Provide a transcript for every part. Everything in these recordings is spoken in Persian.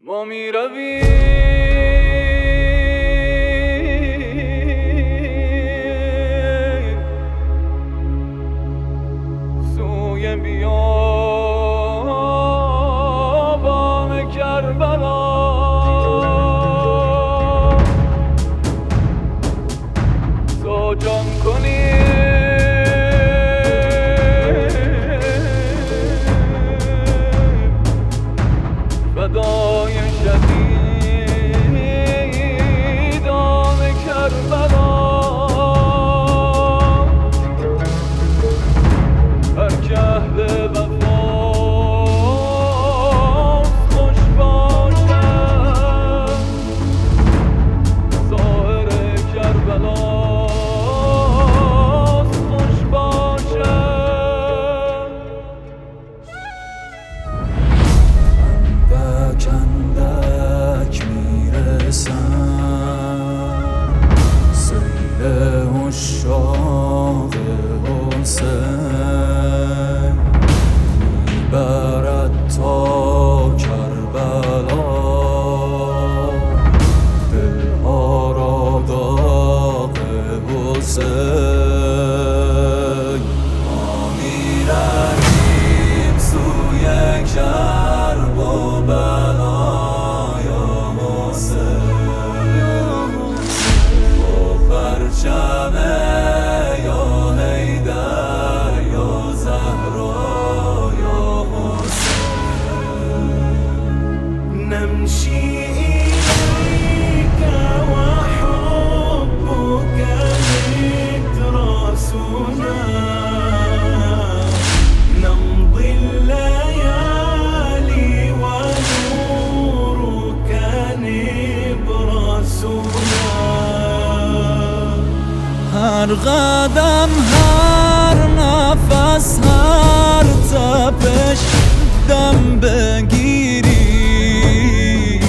ما می رویم سوی بیابان کربلا، تا جان کنیم فدای شهیدان کربلا. هر که اهل وفاست خوش باشد، ظاهر کربلاست خوش باشد. اندک اندک میرسم سیل عشاق حسین، میبرد تا کربلا دلها را داغ حسین. ما میرویم سوی کرب و بلا یا حسین، با پرچم یا حیدر یا زهرا یا حسین. نمشي إليك وحبك مدرسنا، نمضي الليالي ونورك نبرسنا. هر قدم هر نفس هر تپش دم بگیری،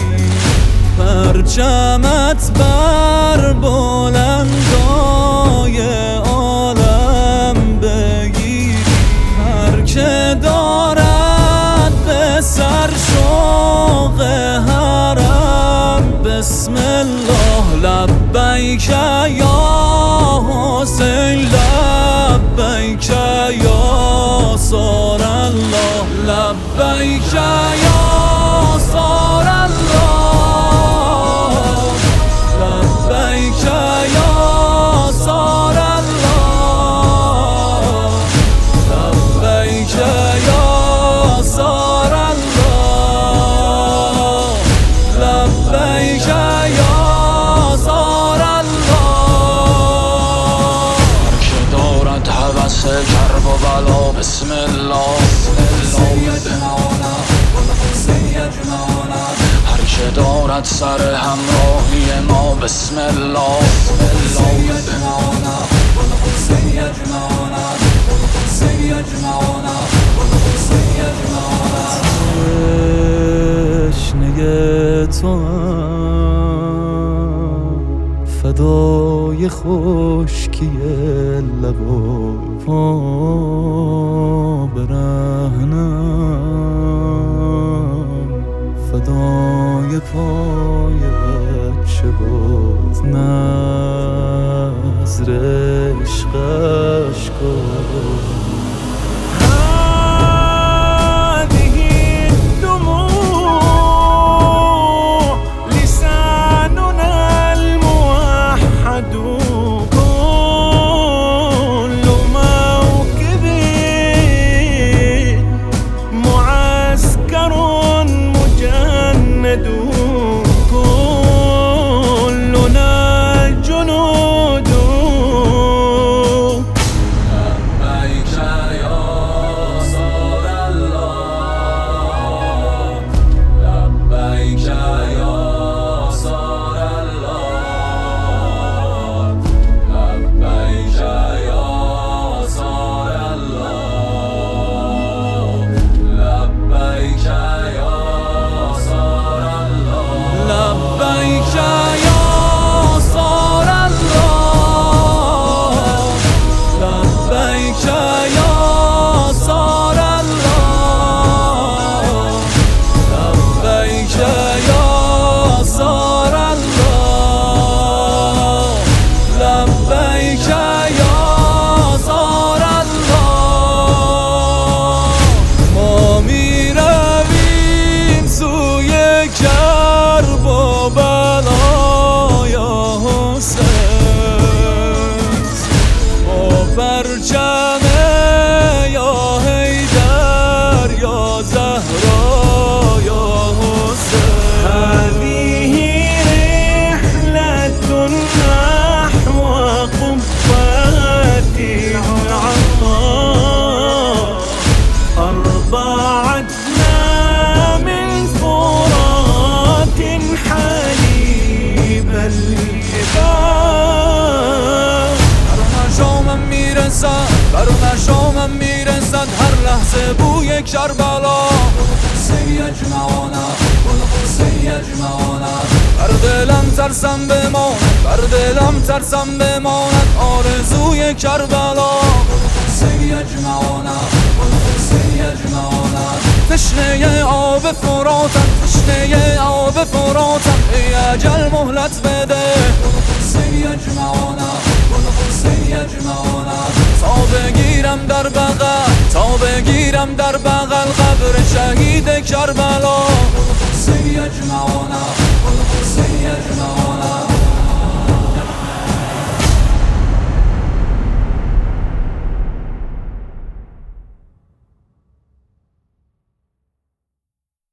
پرچمت بر بلندای عالم بگیری. هر که دارد به سر شوق حرم بسم الله لبیک یا حسین، لبیک یا صار الله، لبیک یا صار الله، لبیک یا صار الله، لبیک یا صار الله، لبیک یا صار الله. هر که دارد هوس کرب و بلا بسم الله، هر که دارد سر همراهی ما بسم الله، تشنه توام فدای خشکی لبا برهنم، فدای پای بچه باز نظر عشقش کن. كلنا جنود لبيك بوی کربلا حسین یجمعانا حسین یجمعانا بر دلم ترسم بماند بر دلم ترسم بماند آرزوی کربلا حسین یجمعانا حسین یجمعانا تشنه آب فراتم تشنه آب فراتم ای اجل مهلت بده حسین یجمعانا حسین یجمعانا تا بگیرم در بغل تا بگیرم در بغل قبر شهید کربلا حسین یجمعانا حسین